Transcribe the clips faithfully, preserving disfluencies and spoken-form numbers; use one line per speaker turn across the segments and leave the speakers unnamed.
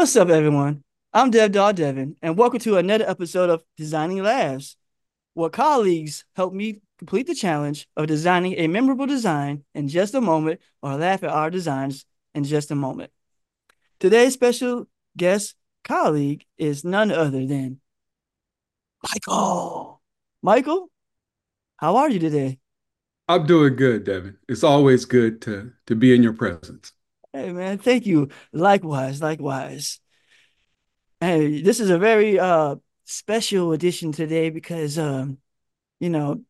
What's up, everyone? I'm Dev Daw Devin, and welcome to another episode of Designing Labs, where colleagues help me complete the challenge of designing a memorable design in just a moment or laugh at our designs in just a moment. Today's special guest colleague is none other than Michael. Michael, how are you today?
I'm doing good, Devin. It's always good to to be in your presence.
Hey, man, thank you. Likewise, likewise. Hey, this is a very uh special edition today because um, you know,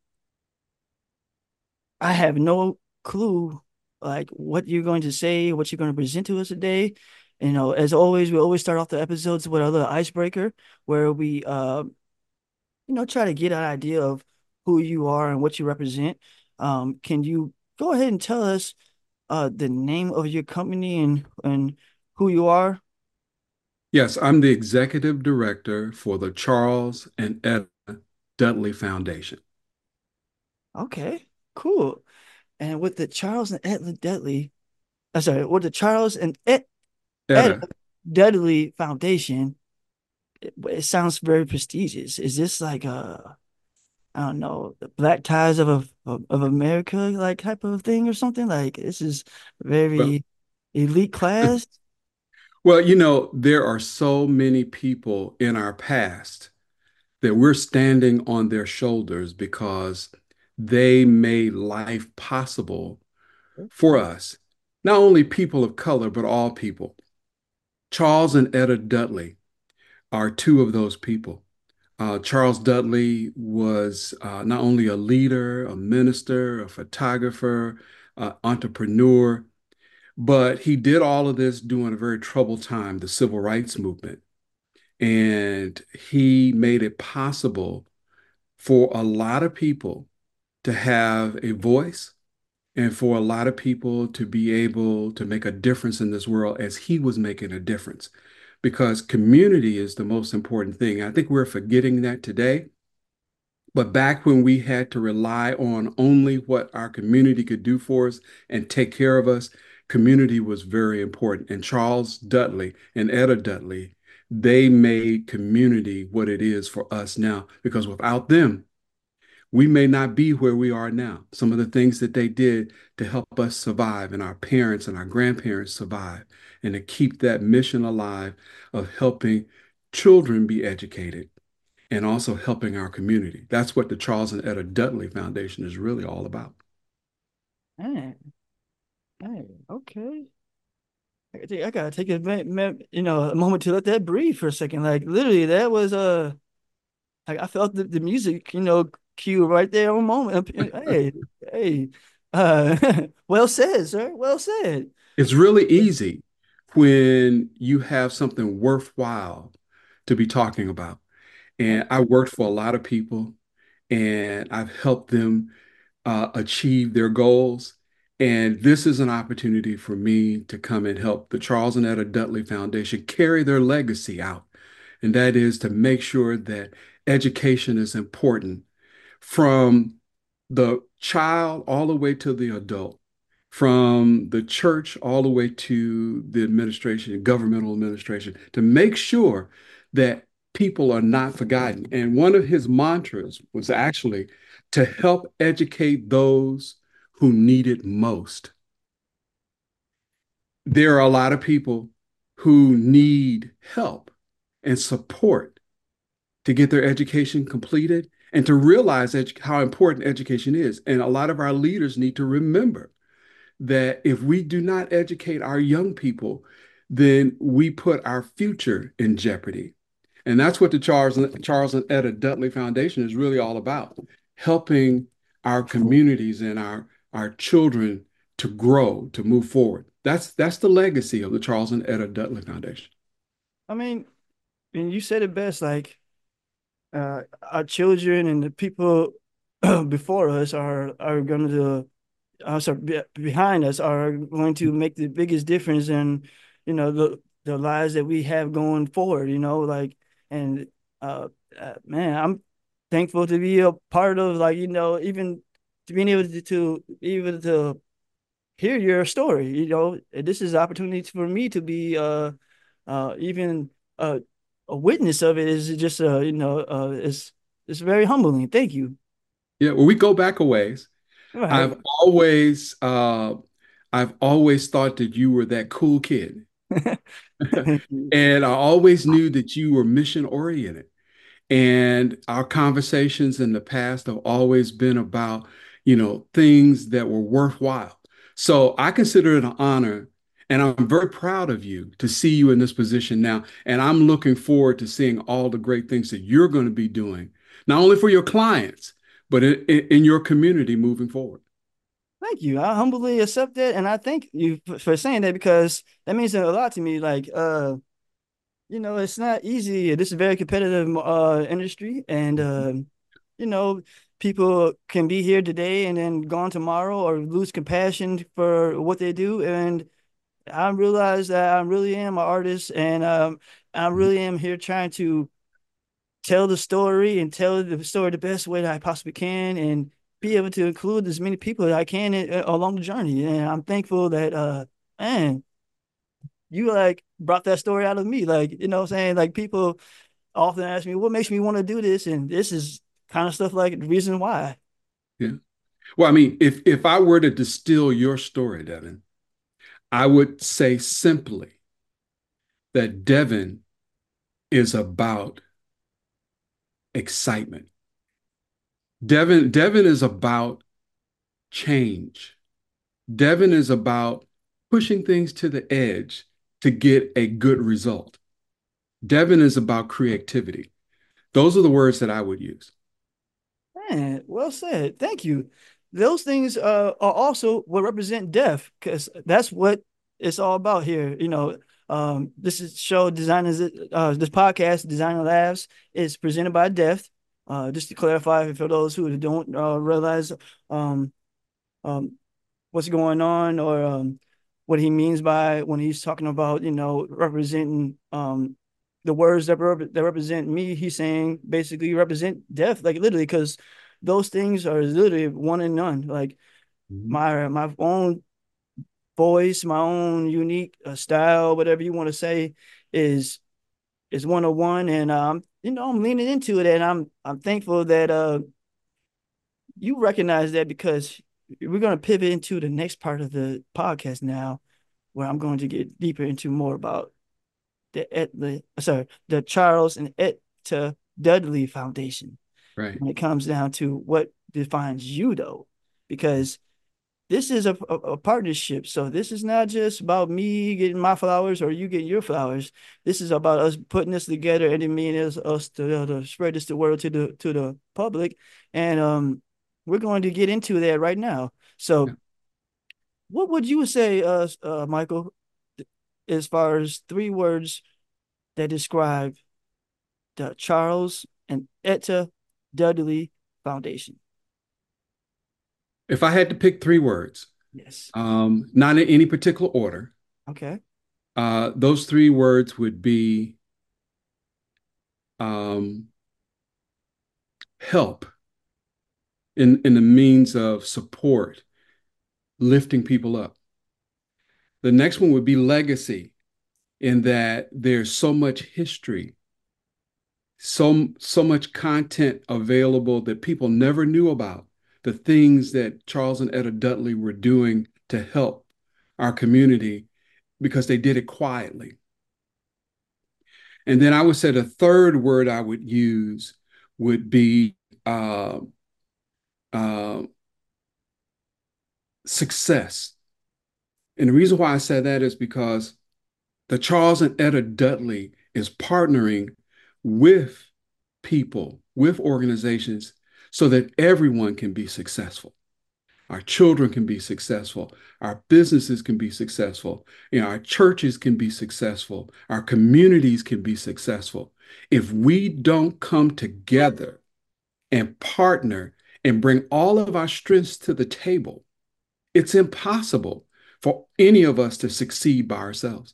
I have no clue like what you're going to say, what you're going to present to us today. You know, as always, we always start off the episodes with a little icebreaker where we uh, you know, try to get an idea of who you are and what you represent. Um, can you go ahead and tell us uh the name of your company and and who you are?
Yes, I'm the executive director for the Charles and Etta Dudley Foundation.
Okay, cool. And with the Charles and Ed Dudley, uh, sorry, with the Charles and Ed, Ed
Etta,
Dudley Foundation, it, it sounds very prestigious. Is this like a, I don't know, the Black Ties of of, of America like type of thing or something? Like this is
well,
very elite class.
well, you know, there are so many people in our past that we're standing on their shoulders because they made life possible for us. Not only people of color, but all people. Charles and Etta Dudley are two of those people. Uh, Charles Dudley was uh, not only a leader, a minister, a photographer, uh, entrepreneur, but he did all of this during a very troubled time, the civil rights movement. And he made it possible for a lot of people to have a voice and for a lot of people to be able to make a difference in this world as he was making a difference. Because community is the most important thing. I think we're forgetting that today. But back when we had to rely on only what our community could do for us and take care of us, community was very important. And Charles Dudley and Etta Dudley, they made community what it is for us now, because without them, we may not be where we are now. Some of the things that they did to help us survive and our parents and our grandparents survive and to keep that mission alive of helping children be educated and also helping our community. That's what the Charles and Etta Dudley Foundation is really all about.
Man, hey, okay. I think I gotta take a ma- ma- you know a moment to let that breathe for a second. Like literally, that was uh, like I felt the, the music, you know, cue right there on moment. Hey, hey, uh, well said, sir. Well said.
It's really easy when you have something worthwhile to be talking about. And I worked for a lot of people and I've helped them uh, achieve their goals. And this is an opportunity for me to come and help the Charles and Etta Dudley Foundation carry their legacy out. And that is to make sure that education is important from the child all the way to the adult, from the church all the way to the administration, governmental administration, to make sure that people are not forgotten. And one of his mantras was actually to help educate those who need it most. There are a lot of people who need help and support to get their education completed and to realize edu- how important education is. And a lot of our leaders need to remember that if we do not educate our young people, then we put our future in jeopardy. And that's what the Charles, Charles and Etta Dudley Foundation is really all about, helping our communities and our, our children to grow, to move forward. That's that's the legacy of the Charles and Etta Dudley Foundation.
I mean, and you said it best. Like, uh, our children and the people before us are are going to, uh, sorry, be, behind us are going to make the biggest difference in, you know, the the lives that we have going forward. You know, like, and uh, uh man, I'm thankful to be a part of, like, you know, even to being able to, to be able to hear your story. You know, this is an opportunity for me to be uh uh, even uh, a witness of it is just uh, you know uh, it's it's very humbling. Thank you.
Yeah, well, we go back a ways.
All right.
I've always uh I've always thought that you were that cool kid.
Thank you.
And I always knew that you were mission oriented. And our conversations in the past have always been about, you know, things that were worthwhile. So I consider it an honor, and I'm very proud of you to see you in this position now. And I'm looking forward to seeing all the great things that you're going to be doing, not only for your clients, but in, in your community moving forward.
Thank you. I humbly accept that, and I thank you for, for saying that because that means a lot to me. Like, uh, you know, it's not easy. This is a very competitive uh industry, and um, you know, people can be here today and then gone tomorrow, or lose compassion for what they do. And I realize that I really am an artist, and um, I really am here trying to tell the story and tell the story the best way that I possibly can, and be able to include as many people that I can in, uh, along the journey. And I'm thankful that, uh, man, you like brought that story out of me. Like, you know what I'm saying? Like, people often ask me, what makes me want to do this? And this is kind of stuff like the reason why.
Yeah. Well, I mean, if if I were to distill your story, Devin, I would say simply that Devin is about excitement. Devin, Devin is about change. Devin is about pushing things to the edge to get a good result. Devin is about creativity. Those are the words that I would use.
Man, well said. Thank you. Those things uh, are also what represent death, because that's what it's all about here. You know, um, this is show designers. Uh, this podcast, Designer Labs, is presented by Death. Uh, just to clarify for those who don't uh, realize, um, um, what's going on, or um, what he means by when he's talking about, you know, representing um, the words that, rep- that represent me. He's saying basically represent death, like literally, because those things are literally one and none. Like
Mhm.
my my own voice, my own unique uh, style, whatever you want to say, is is one on one, and um, you know, I'm leaning into it, and I'm I'm thankful that uh you recognize that, because we're going to pivot into the next part of the podcast now, where I'm going to get deeper into more about the the sorry the Charles and Etta Dudley Foundation
Right.
when it comes down to what defines you, though, because this is a, a, a partnership. So this is not just about me getting my flowers or you getting your flowers. This is about us putting this together, and it means us, us to, uh, to spread this the word to the to the public, and um, we're going to get into that right now.
Yeah.
So, what would you say, uh, uh, Michael, as far as three words that describe the Charles and Etta Dudley Foundation?
If I had to pick three words,
Yes.
um, not in any particular order,
Okay.
uh, those three words would be um, help in, in the means of support, lifting people up. The next one would be legacy, in that there's so much history, so so much content available that people never knew about. The things that Charles and Etta Dudley were doing to help our community because they did it quietly. And then I would say the third word I would use would be uh, uh, success. And the reason why I say that is because the Charles and Etta Dudley is partnering with people, with organizations, so that everyone can be successful. Our children can be successful. Our businesses can be successful. You know, our churches can be successful. Our communities can be successful. If we don't come together and partner and bring all of our strengths to the table, it's impossible for any of us to succeed by ourselves.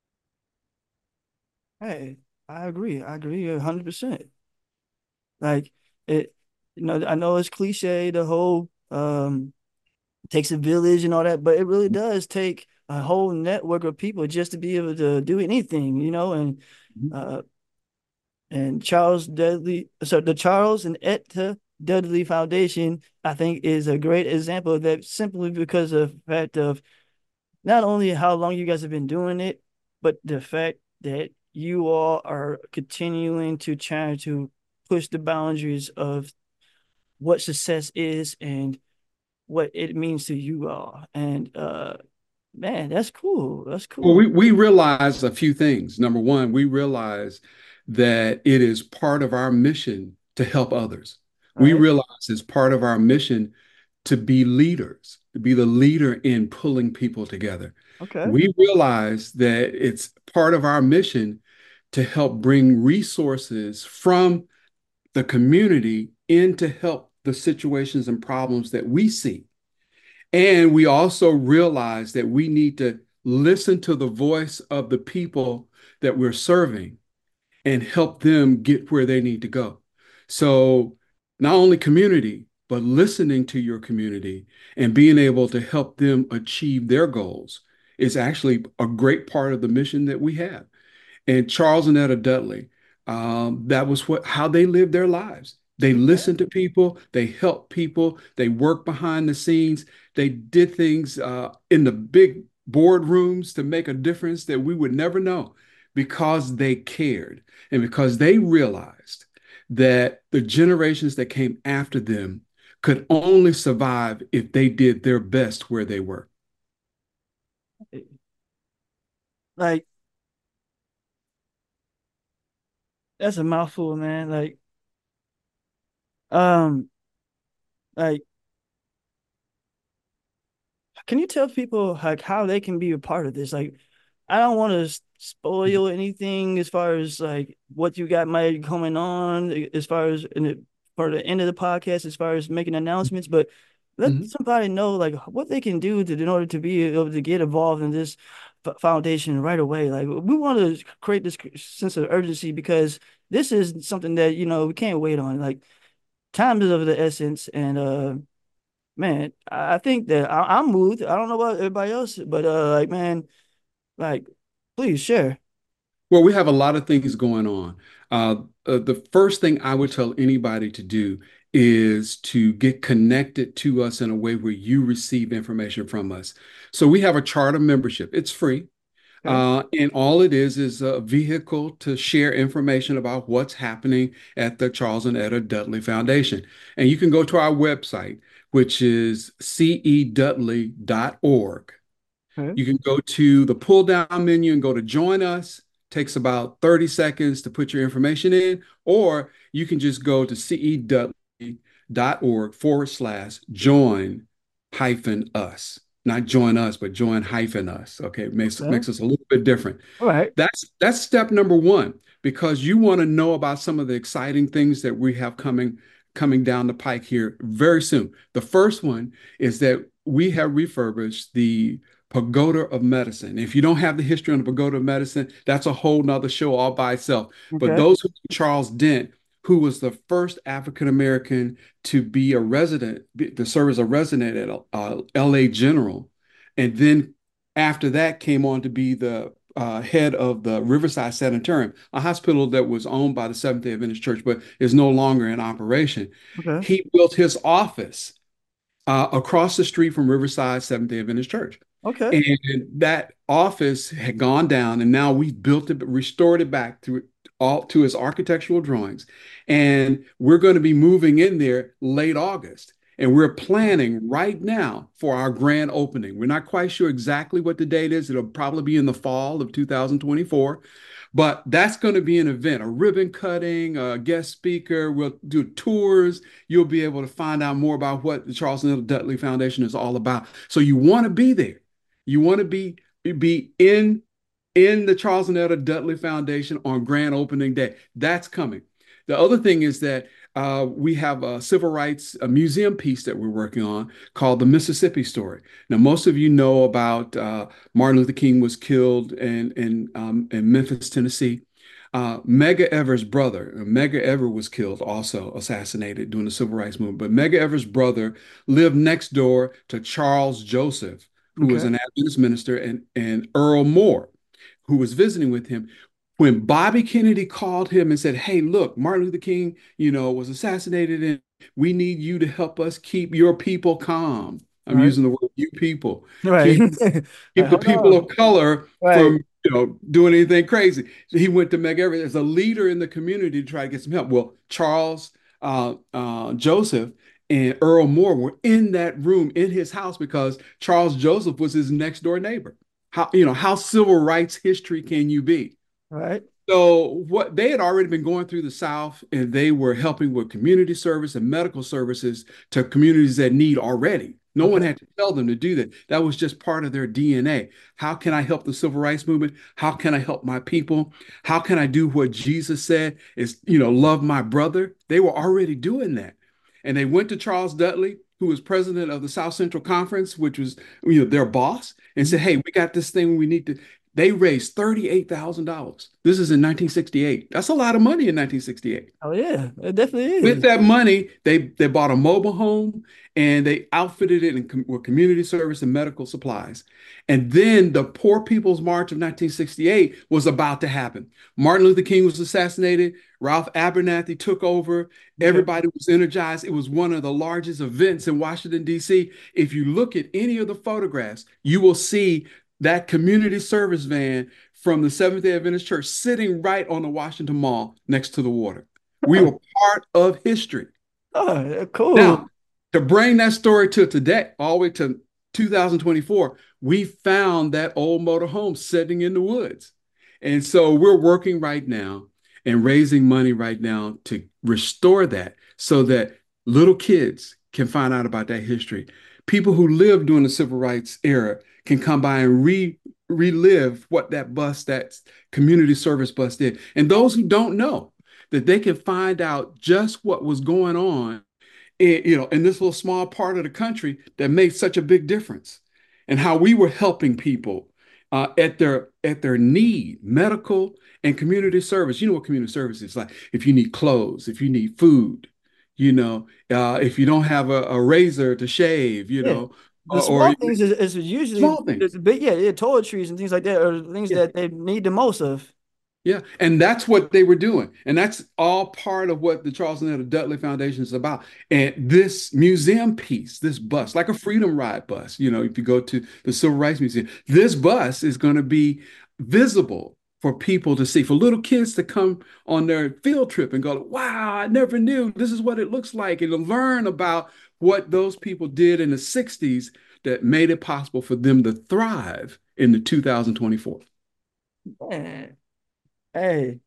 Hey, I agree. I agree a hundred percent. Like it, you know, I know it's cliche, the whole um takes a village and all that, but it really does take a whole network of people just to be able to do anything, you know, and
Mhm.
uh and Charles Dudley, so the Charles and Etta Dudley Foundation, I think, is a great example of that simply because of the fact of not only how long you guys have been doing it, but the fact that you all are continuing to try to push the boundaries of what success is and what it means to you all. And uh man, that's cool. That's
Well,
cool.
we, we realize a few things. Number one, we realize that it is part of our mission to help others. We
Right.
realize it's part of our mission to be leaders, to be the leader in pulling people together.
Okay.
We realize that it's part of our mission to help bring resources from the community in to help the situations and problems that we see. And we also realize that we need to listen to the voice of the people that we're serving and help them get where they need to go. So, not only community, but listening to your community and being able to help them achieve their goals is actually a great part of the mission that we have. And Charles and Etta Dudley, um, that was what how they lived their lives. They listened to people, they helped people, they worked behind the scenes, they did things uh, in the big boardrooms to make a difference that we would never know because they cared and because they realized that the generations that came after them could only survive if they did their best where they were.
Like that's a mouthful, man. Like um like can you tell people like how they can be a part of this? Like, I don't want to spoil anything as far as like what you got might be coming on, as far as in the for the end of the podcast, as far as making announcements, but let
Mhm.
somebody know like what they can do to in order to be able to get involved in this f- foundation right away. Like, we want to create this sense of urgency because this is something that you know we can't wait on. Like, time is of the essence, and uh. Man, I think that I, I'm moved. I don't know about everybody else, but uh, like, man, like, please share.
Well, we have a lot of things going on. Uh, uh, the first thing I would tell anybody to do is to get connected to us in a way where you receive information from us. So we have a charter membership. It's free.
Okay.
Uh, and all it is is a vehicle to share information about what's happening at the Charles and Etta Dudley Foundation. And you can go to our website, which is c e dudley dot org.
Okay.
You can go to the pull down menu and go to join us. Takes about thirty seconds to put your information in, or you can just go to c e dudley dot org forward slash join hyphen us. Not join us, but join hyphen us. Okay, it makes,
Okay.
makes us a little bit different.
All right.
That's that's step number one because you want to know about some of the exciting things that we have coming coming down the pike here very soon. The first one is that we have refurbished the Pagoda of Medicine. If you don't have the history on the Pagoda of Medicine, that's a whole nother show all by itself. But
Okay.
those who Charles Dent, who was the first African American to be a resident, to serve as a resident at uh, L A General, and then after that came on to be the uh, head of the Riverside Sanitarium, a hospital that was owned by the Seventh-day Adventist Church, but is no longer in operation.
Okay.
He built his office uh, across the street from Riverside Seventh-day Adventist Church.
Okay.
And that office had gone down, and now we built it, restored it back to all to its architectural drawings. And we're going to be moving in there late August. And we're planning right now for our grand opening. We're not quite sure exactly what the date is. It'll probably be in the fall of two thousand twenty-four. But that's going to be an event, a ribbon cutting, a guest speaker. We'll do tours. You'll be able to find out more about what the Charles and Dudley Foundation is all about. So you want to be there. You want to be be in in the Charles and Etta Dudley Foundation on grand opening day. That's coming. The other thing is that uh, we have a civil rights a museum piece that we're working on called the Mississippi Story. Now, most of you know about uh, Martin Luther King was killed in in, um, in Memphis, Tennessee. Uh, Medgar Evers' brother, Medgar Evers was killed, also assassinated during the civil rights movement. But Medgar Evers' brother lived next door to Charles Joseph, who was
Okay.
an Adventist minister, and, and Earl Moore, who was visiting with him. When Bobby Kennedy called him and said, "Hey, look, Martin Luther King, you know, was assassinated, and we need you to help us keep your people calm." I'm
Right.
using the word "you people."
Right.
Keep
Like,
keep the
hold
people
on.
of color
Right.
from, you know, doing anything crazy. So he went to make everything as a leader in the community to try to get some help. Well, Charles uh, uh, Joseph and Earl Moore were in that room in his house because Charles Joseph was his next door neighbor. How, you know, how civil rights history can you be?
Right.
So what they had already been going through the South, and they were helping with community service and medical services to communities that need already. No one
Okay.
had to tell them to do that. That was just part of their D N A. How can I help the civil rights movement? How can I help my people? How can I do what Jesus said is, you know, love my brother? They were already doing that. And they went to Charles Dudley, who was president of the South Central Conference, which was, you know, their boss, and said,
Mhm.
"Hey, we got this thing we need to." They raised thirty-eight thousand dollars. This is in nineteen sixty-eight. That's a lot of money in nineteen sixty-eight.
Oh yeah, it definitely
With
is.
that money, they they bought a mobile home and they outfitted it in, com- with community service and medical supplies. And then the Poor People's March of nineteen sixty-eight was about to happen. Martin Luther King was assassinated. Ralph Abernathy took over.
Okay.
Everybody was energized. It was one of the largest events in Washington, D C. If you look at any of the photographs, you will see that community service van from the Seventh-day Adventist Church sitting right on the Washington Mall next to the water. We were part of history.
Oh, cool.
Now, to bring that story to today, all the way to two thousand twenty-four, we found that old motor home sitting in the woods. And so we're working right now and raising money right now to restore that so that little kids can find out about that history. People who lived during the civil rights era can come by and re relive what that bus, that community service bus did. And those who don't know, that they can find out just what was going on in, you know, in this little small part of the country that made such a big difference, and how we were helping people uh, at their at their need, medical and community service. You know what community service is like. If you need clothes, if you need food, you know, uh, if you don't have a, a razor to shave, you
Yeah.
know,
The
or, or
small things is, is usually
small things.
the big, yeah, yeah, toiletries and things like that are things
Yeah.
that they need the most of.
Yeah, and that's what they were doing. And that's all part of what the Charles and Etta Dudley Foundation is about. And this museum piece, this bus, like a Freedom Ride bus, you know, if you go to the Civil Rights Museum, this bus is going to be visible for people to see, for little kids to come on their field trip and go, "Wow, I never knew this is what it looks like," and to learn about what those people did in the sixties that made it possible for them to thrive in the two thousand twenty-four.
Man, hey,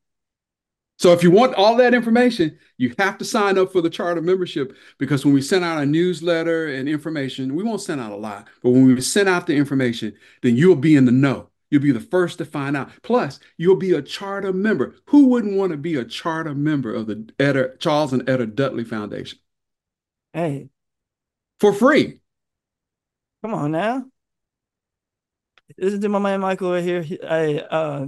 So if you want all that information, you have to sign up for the charter membership, because when we send out a newsletter and information, we won't send out a lot, but when we send out the information, then you'll be in the know. You'll be the first to find out. Plus, you'll be a charter member. Who wouldn't want to be a charter member of the Etta, Charles and Etta Dudley Foundation
hey,
for free?
come on now. Listen to my man Michael right here. He- I uh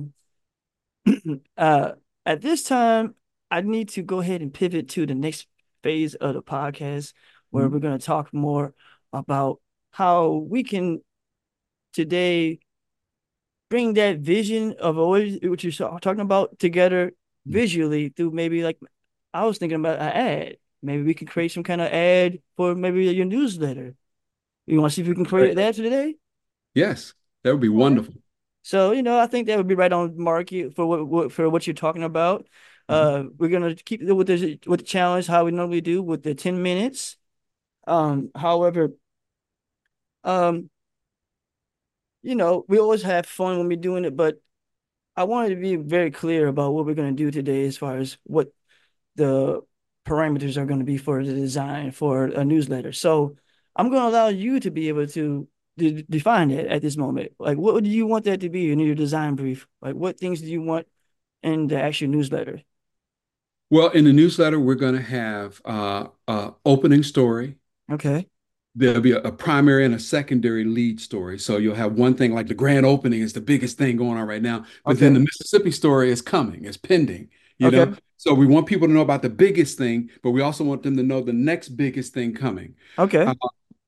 uh at this time, I need to go ahead and pivot to the next phase of the podcast where we're going to talk more about how we can today bring that vision of what what you're talking about together visually through maybe like I was thinking about an ad. Maybe we could create some kind of ad for maybe your newsletter. You want to see if we can create that today?
Yes, that would be
All right.
wonderful.
So, you know, I think that would be right on market for what, what for what you're talking about.
Mhm.
Uh, we're gonna keep it with the with the challenge how we normally do with the ten minutes. Um, however, um, you know, we always have fun when we're doing it, but I wanted to be very clear about what we're gonna do today as far as what the parameters are going to be for the design for a newsletter. So I'm going to allow you to be able to de- define it at this moment. Like, what do you want that to be in your design brief? Like, what things do you want in the actual newsletter?
Well, in the newsletter, we're going to have uh, uh, opening story.
Okay.
There'll be a, a primary and a secondary lead story. So you'll have one thing like the grand opening is the biggest thing going on right now, but then the
Okay.
Mississippi story is coming, is pending, you
Okay.
know? So we want people to know about the biggest thing, but we also want them to know the next biggest thing coming.
Okay.
Uh,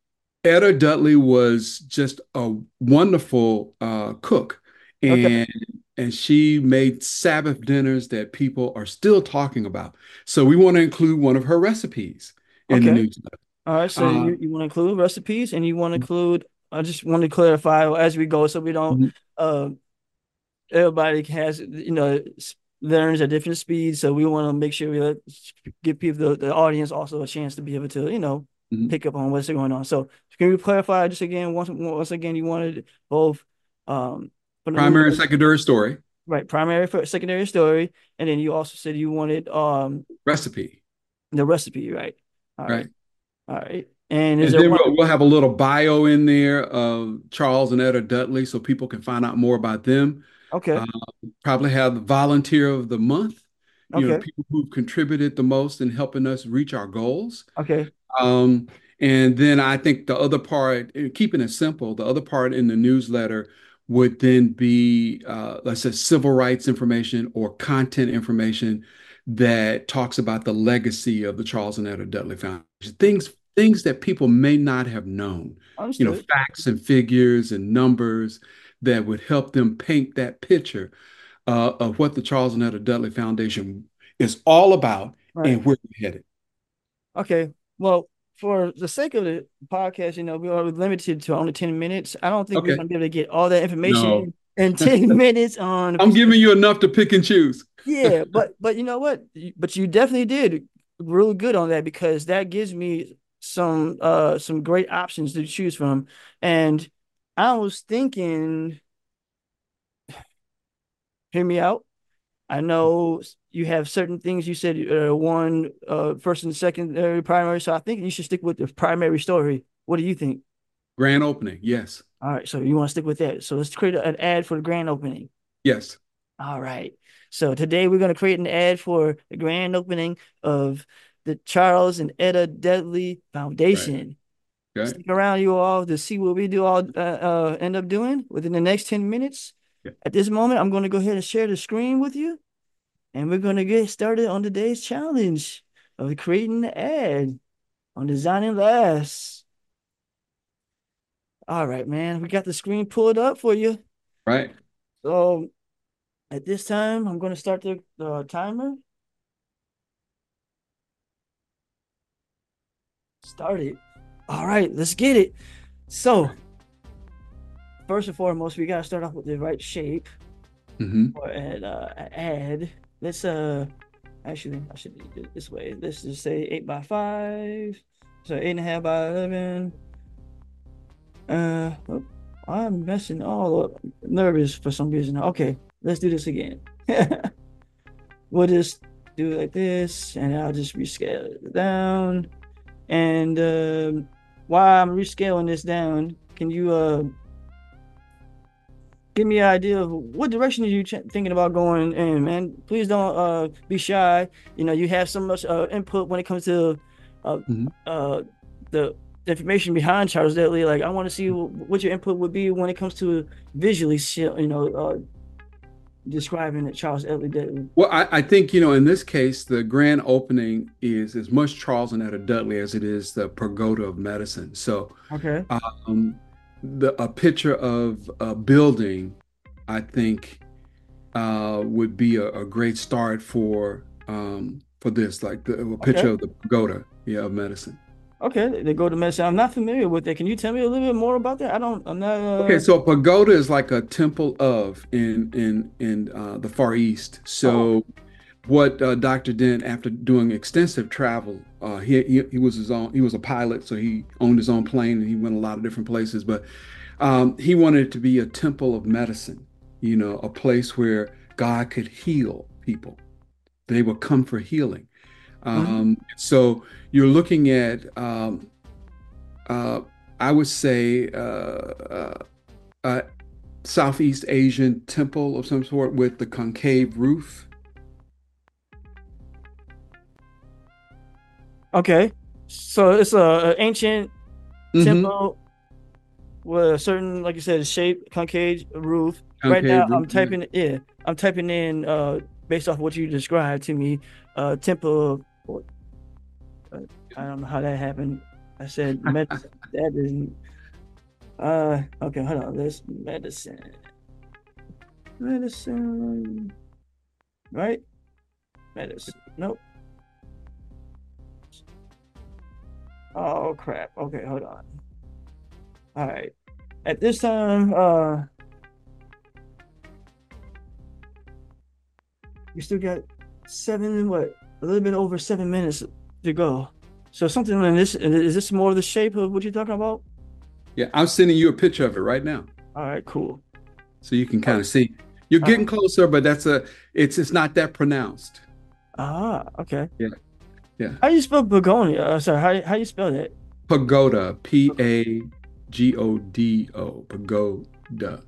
Etta Dudley was just a wonderful uh, cook,
Okay.
and and she made Sabbath dinners that people are still talking about. So we want to include one of her recipes in the
Okay.
newsletter.
All right. So
Uh,
you, you want to include recipes and you want to include, I just want to clarify as we go so we don't,
mhm,
uh, everybody has, you know, learns at different speeds. So we want to make sure we let, give people, the, the audience also a chance to be able to, you know,
mhm.
pick up on what's going on. So can we clarify just again, once, once again, you wanted both, um, for the
Primary and
newsletter,
secondary story
right? Primary for secondary story. And then you also said you wanted, um,
recipe,
the recipe, right? All right.
right?
All right. And is
And
there
then
one?
we'll, we'll have a little bio in there of Charles and Etta Dudley so people can find out more about them.
Okay.
Uh, Probably have the volunteer of the month, you know, the
Okay.
people who've contributed the most in helping us reach our goals.
Okay.
Um, and then I think the other part, eh, keeping it simple, the other part in the newsletter would then be, uh, let's say, civil rights information or content information that talks about the legacy of the Charles and Etta Dudley Foundation. Things, things that people may not have known, you know,
Understood.
facts and figures and numbers that would help them paint that picture uh, of what the Charles and Etta Dudley Foundation is all about
Right.
and where we're headed.
Okay. Well, for the sake of the podcast, you know, we are limited to only ten minutes. I don't think we're
Okay.
going to be able to get all that
No.
information in ten minutes on
I'm giving you enough to pick and choose.
yeah, but but you know what? But you definitely did really good on that because that gives me some uh some great options to choose from. And I was thinking, hear me out. I know you have certain things you said uh, one uh first and secondary primary, so I think you should stick with the primary story. What do you think?
Grand opening. Yes.
All right, so you want to stick with that. So let's create an ad for the grand opening.
Yes.
All right. So today we're going to create an ad for the grand opening of the Charles and Etta Dudley
Right.
Foundation.
Okay.
Stick around, you all, to see what we do all uh, uh, end up doing within the next ten minutes.
Yeah.
At this moment, I'm going to go ahead and share the screen with you, and we're going to get started on today's challenge of creating an ad on Designing Last. All right, man, we got the screen pulled up for you.
Right.
So at this time, I'm going to start the, the timer. Started. All right, let's get it. So, first and foremost, we gotta start off with the right shape
Hmm.
or an uh, add. Let's uh, actually, I should do it this way. Let's just say eight by five. So eight and a half by eleven. Uh, oh, I'm messing all up. Nervous for some reason. Okay, let's do this again. We'll just do it like this, and I'll just rescale it down. And um, while I'm rescaling this down, can you uh give me an idea of what direction are you ch- thinking about going in, man? Please don't uh be shy. You know, you have so much uh input when it comes to uh
Hmm.
uh the information behind Charles Dudley. Like, I want to see what your input would be when it comes to visually, you know, uh describing it, Charles Dudley.
Well, I, I think, you know, in this case, the grand opening is as much Charles and Etta Dudley as it is the Pagoda of Medicine. So,
Okay.
um, the a picture of a building, I think, uh, would be a, a great start for um, for this, like the, a picture
Okay.
of the pagoda, yeah, of medicine.
Okay. They go to medicine. I'm not familiar with it. Can you tell me a little bit more about that? I don't. I'm not.
Okay,
Uh.
so a pagoda is like a temple of in in in uh, the Far East.
Oh.
So what uh, doctor Dent, after doing extensive travel, uh, he, he he was his own. He was a pilot, so he owned his own plane and he went a lot of different places. But um, he wanted it to be a temple of medicine. You know, a place where God could heal people. They would come for healing.
Mhm.
Um, so you're looking at, um, uh, I would say, uh, uh, a Southeast Asian temple of some sort with the concave roof.
Okay. So it's a, a ancient
Hmm.
temple with a certain, like you said, shape, concave roof. Right now,
Concave roof.
I'm
Yeah.
typing yeah, I'm typing in uh based off what you described to me, uh temple. Or, uh, I don't know how that happened. I said medicine. That isn't. Uh, okay, hold on. This medicine, medicine, right? Medicine. Nope. Oh crap. Okay, hold on. All right. At this time, uh, we still got seven, what, a little bit over seven minutes to go. So something in this, is this more of the shape of what you're talking about?
Yeah, I'm sending you a picture of it right now,
All right, cool.
so you can
All
kind of see. You're
right.
getting closer, but that's a it's it's not that pronounced.
Ah, okay.
Yeah, yeah.
How you spell begonia? Uh, sorry, how how you spell that?
Pagoda, P A G O D O, pagoda.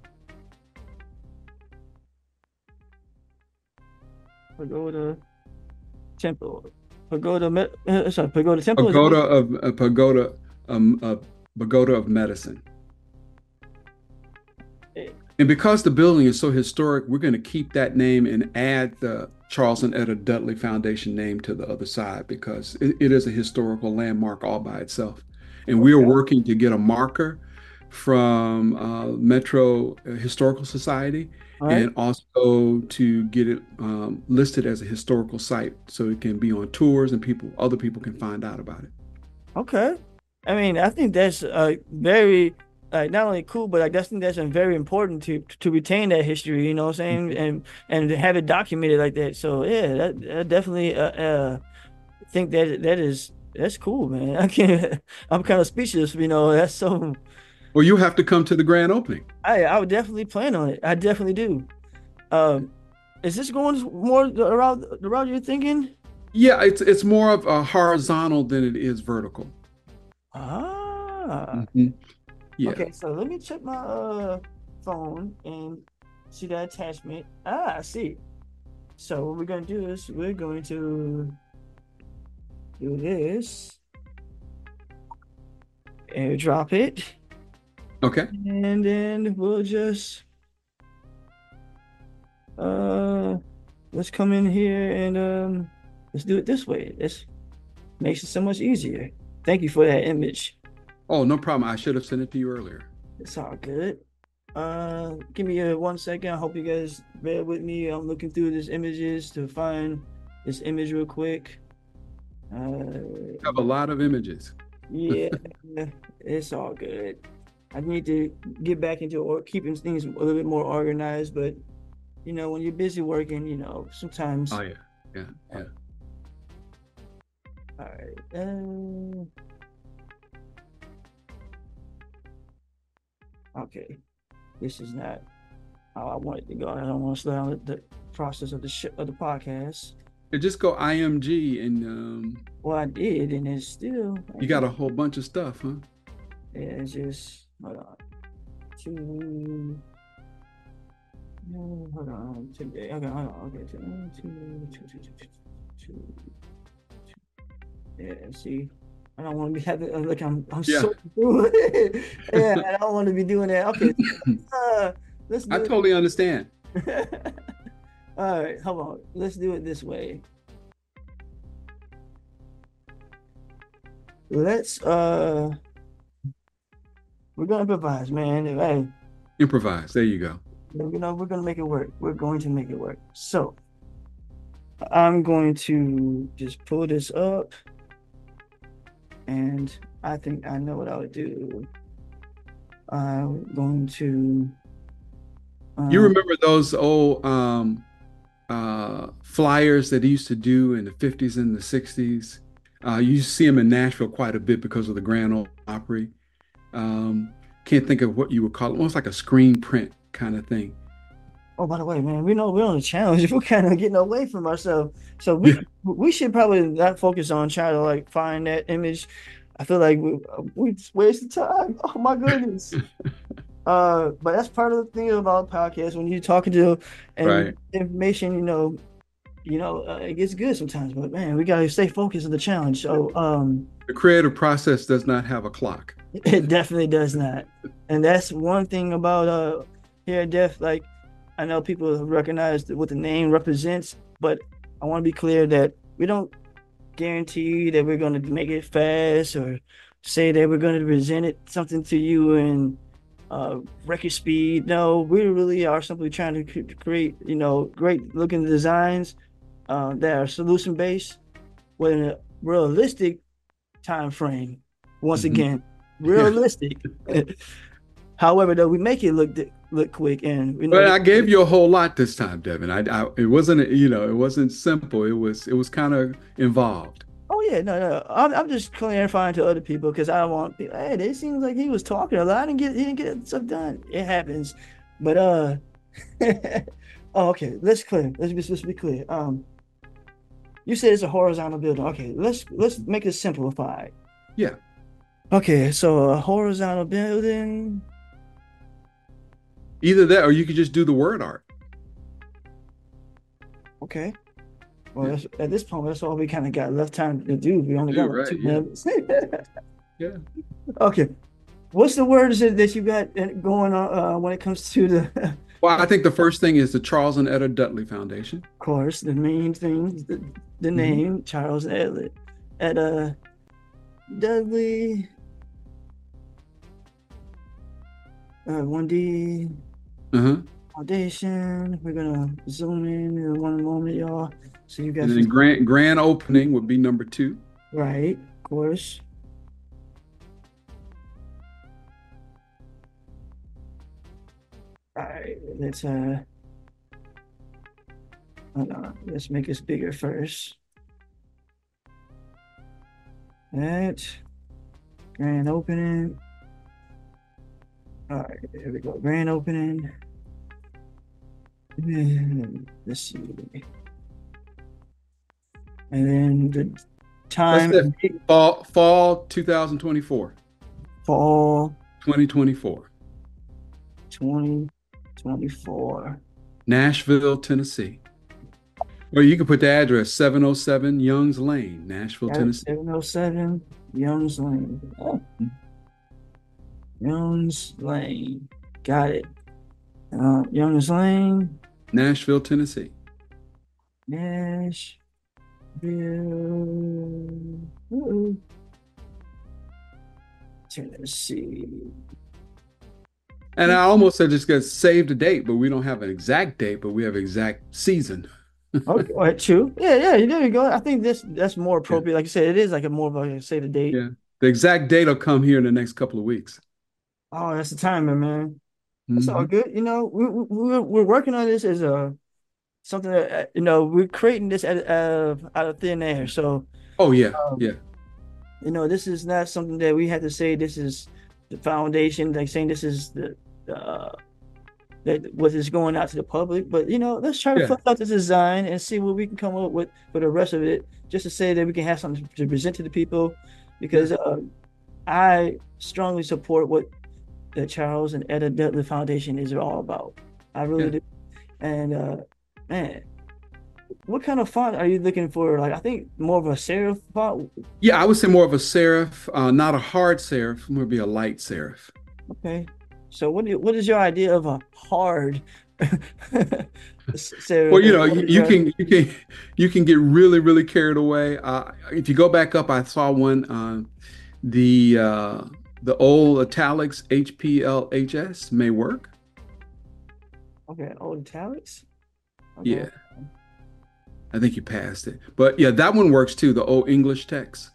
Pagoda Temple. Pagoda, me- uh, sorry, Pagoda Temple is
Pagoda of a pagoda, um, a pagoda of medicine.
it?
And because the building is so historic, we're going to keep that name and add the Charleston Etta Dudley Foundation name to the other side because it, it is a historical landmark all by itself. And we are
Okay.
working to get a marker from uh, Metro Historical Society
All right.
and also to get it um, listed as a historical site so it can be on tours and people, other people can find out about it.
Okay. I mean, I think that's uh very like not only cool, but like I think that's uh, very important to to retain that history, you know what I'm saying?
Mhm.
And and to have it documented like that. So yeah, that, that definitely uh, uh think that that is that's cool, man. I can't I'm kind of speechless, you know. That's so
Or you have to come to the grand opening.
I I would definitely plan on it. I definitely do. Um, is this going more around the route you're thinking?
Yeah, it's it's more of a horizontal than it is vertical.
Ah,
Mhm. Yeah.
okay. So let me check my uh phone and see that attachment. Ah, I see. So what we're gonna do is we're going to do this, airdrop it,
Okay.
and then we'll just uh let's come in here and um let's do it this way. This makes it so much easier. Thank you for that image.
Oh, no problem. I should have sent it to you earlier.
It's all good. Uh, give me a one second. I hope you guys bear with me. I'm looking through these images to find this image real quick. Uh,
I have a lot of images.
yeah, it's all good. I need to get back into or keeping things a little bit more organized, but you know, when you're busy working, you know,
Oh
sometimes.
yeah. Yeah.
Uh,
Yeah.
all right. Um, okay. This is not how I want it to go. I don't want to slow down the process of the sh of the podcast.
And just go I M G and um,
Well, I did, and it's still, I
you got
can't,
a whole bunch of stuff, huh?
yeah, it's just, hold on. Two, no, hold on. Today, okay, hold on. Okay, two, two, two, two, two, two, two, two. Yeah, see, I don't want to be having, uh, look, I'm, I'm
Yeah.
so through it. Yeah, I don't want to be doing that. Okay, uh, let's
I
do
totally understand.
it. All right, hold on. Let's do it this way. Let's, uh, we're gonna improvise, man. Hey,
Improvise. There you go.
you know, we're gonna make it work. We're going to make it work. So I'm going to just pull this up, and I think I know what I would do. I'm going to,
You
um,
remember those old um, uh, flyers that they used to do in the fifties and the sixties? Uh, you see them in Nashville quite a bit because of the Grand Ole Opry. Um, can't think of what you would call it. Almost like a screen print kind of thing.
oh, by the way, man, we know we're on a challenge. We're kind of getting away from ourselves, so
Yeah,
we we should probably not focus on trying to like find that image. I feel like we we wasted time. Oh my goodness. Uh, but that's part of the thing about podcasts when you're talking to and
right.
information, you know, you know, uh, it gets good sometimes. But man, we gotta stay focused on the challenge. So, um,
The creative process does not have a clock.
it definitely does not, and that's one thing about uh here at Def. Like, I know people recognize what the name represents, but I want to be clear that we don't guarantee that we're gonna make it fast or say that we're going to present it something to you in uh, record speed. No, we really are simply trying to cre- create, you know, great looking designs uh, that are solution based within a realistic time frame. Once
Mhm.
again,
Yeah.
realistic. However, though, we make it look look quick, and you know,
But I gave you a whole lot this time, Devin. I, I it wasn't, you know, it wasn't simple. It was it was kind of involved.
oh yeah, no, no, I'm I'm just clarifying to other people because I don't want people. Hey, it seems like he was talking a lot. I didn't get he didn't get stuff done. It happens, but uh, oh, okay, let's clear. Let's be let's be clear. Um, you said it's a horizontal building. Okay, let's let's make it simplified.
Yeah.
Okay, so a horizontal building.
Either that or you could just do the word art.
Okay. Well,
Yeah.
that's, at this point, that's all we kind of got left time to do. We only got
Do
like
right.
two
Yeah.
minutes.
Yeah.
Okay. What's the word that that you got going on uh, when it comes to the,
Well, I
of
think the first thing is the Charles and Etta Dudley Foundation.
course, the main thing, the, the
Hmm.
name, Charles Elliott, at uh, Dudley, uh, one D
Uh-huh.
Foundation. We're gonna zoom in in one moment, y'all. So you
And
guys
then
just,
grand grand opening would be number two.
right, of course. All right, let's uh, hold on. Let's make this bigger first. That grand opening. All right, here we go. Grand opening. And let's see. And then the
That's
time
it.
and date,
Fall fall two thousand twenty-four.
fall
twenty twenty-four.
twenty twenty-four.
Nashville, Tennessee. Or you could put the address seven oh seven Youngs Lane, Nashville,
Got it.
Tennessee.
seven oh seven Youngs Lane. Oh, Youngs Lane. Got it. Uh, Youngs Lane.
Nashville, Tennessee.
Nashville. Ooh. Tennessee.
And I almost said just gonna save the date, but we don't have an exact date, but we have exact season.
Okay, all right, true. Yeah, yeah, there you go. I think this that's more
Yeah,
appropriate. Like you said, it is like a more of a say the date.
yeah. The exact date will come here in the next couple of weeks.
Oh, that's the timing, man. That's all
Hmm.
good. You know, we, we we're we're working on this as a something that uh, you know we're creating this out of out of thin air. So,
Oh yeah,
um,
yeah,
you know, this is not something that we have to say. This is the foundation, like saying this is the uh that what is going out to the public. But you know, let's try to
yeah,
flesh out this design and see what we can come up with for the rest of it, just to say that we can have something to present to the people.
yeah,
Because uh, I strongly support what the Charles and Etta Dudley Foundation is all about. I really
yeah.
do. And uh, man, what kind of font are you looking for? Like, I think more of a serif font.
Yeah, I would say more of a serif, uh, not a hard serif, more be a light serif.
Okay. So what do, what is your idea of a hard
Well,
serif?
you
And
know,
what
you,
is
you
your
can you can you can get really really carried away. Uh, if you go back up, I saw one uh, the uh, the old italics H P L H S may work.
okay? Old italics. Okay.
Yeah, I think you passed it, but yeah, that one works too. The old English text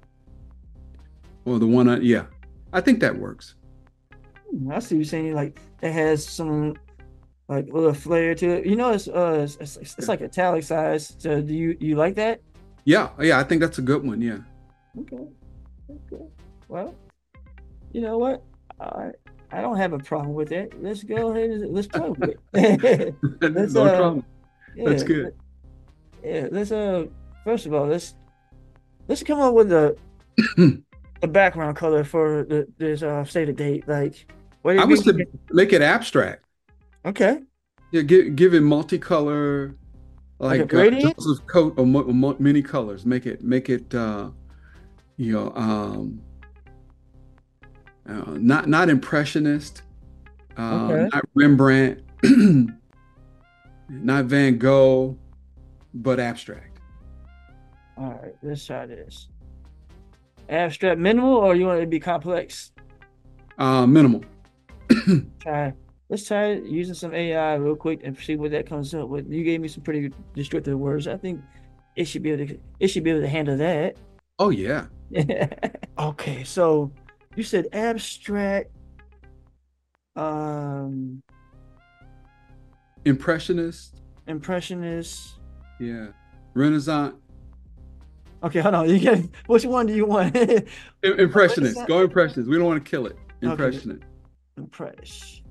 or the one, on, yeah, I think that works.
Hmm, I see you saying like it has some like a little flair to it. You know, it's uh, it's, it's, it's
Yeah,
like italicized. So do you you like that?
yeah, yeah, I think that's a good one. Yeah,
Okay. Okay. Well, you know what? I I don't have a problem with that. Let's go ahead and let's play with it. Let's
no
uh
trouble. That's
yeah
good.
yeah let's uh first of all let's let's come up with the the background color for the this uh state of date. Like what
I
it
was
be?
to make it abstract.
Okay,
Yeah, give give it multicolor,
like a
like uh,
gradient.
Joseph Coat or mo mo many colors. Make it make it uh, you know um, uh, not not impressionist, uh,
Okay.
not Rembrandt, not Van Gogh, but abstract.
All right. Let's try this. Abstract minimal, or you want it to be complex?
Uh, minimal.
Try. Let's try using some A I real quick and see what that comes up with. You gave me some pretty descriptive words. I think it should be able to. It should be able to handle that.
Oh yeah.
Okay, so you said abstract, um,
Impressionist.
impressionist.
Yeah. Renaissance.
Okay, hold on. You get which one do you want?
Im-
What what is
Impressionist.
that?
Go impressionist. We don't want to kill it.
Okay,
Impressionist.
impress.